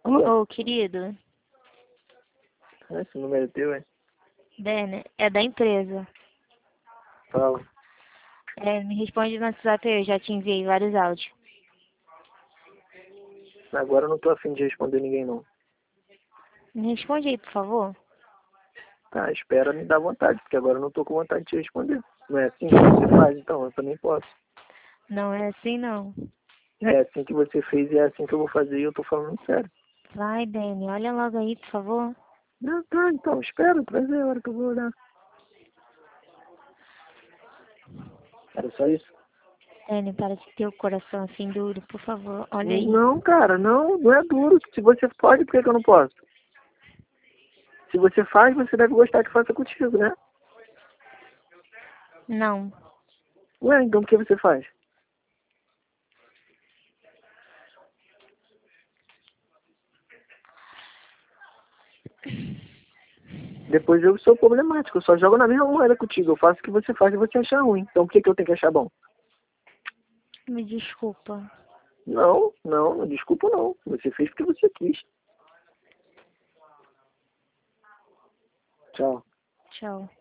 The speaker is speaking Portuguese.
Alô? Ô, querido, Esse número é teu, é? Dani, é da empresa. Fala. Me responde no WhatsApp aí, eu já te enviei vários áudios. Agora eu não tô afim de responder ninguém, não. Me responde aí, por favor. Tá, espera me dar vontade, porque agora eu não tô com vontade de te responder. Não é assim que você faz, então? Eu também posso. Não é assim, não. É assim que você fez e é assim que eu vou fazer e eu tô falando sério. Vai, Dani, olha logo aí, por favor. Não, tá, então, espera, traz aí a hora que eu vou olhar. Era só isso? Dani, para de ter o coração assim duro, por favor. Olha aí. Não, cara, não é duro. Se você pode, por que que eu não posso? Se você faz, você deve gostar que faça contigo, né? Não. Ué, então por que você faz? Depois eu sou problemático, eu só jogo na mesma moeda contigo. Eu faço o que você faz e você acha ruim. Então por que que eu tenho que achar bom? Me desculpa. Não, desculpa não. Você fez porque você quis. Tchau. Tchau.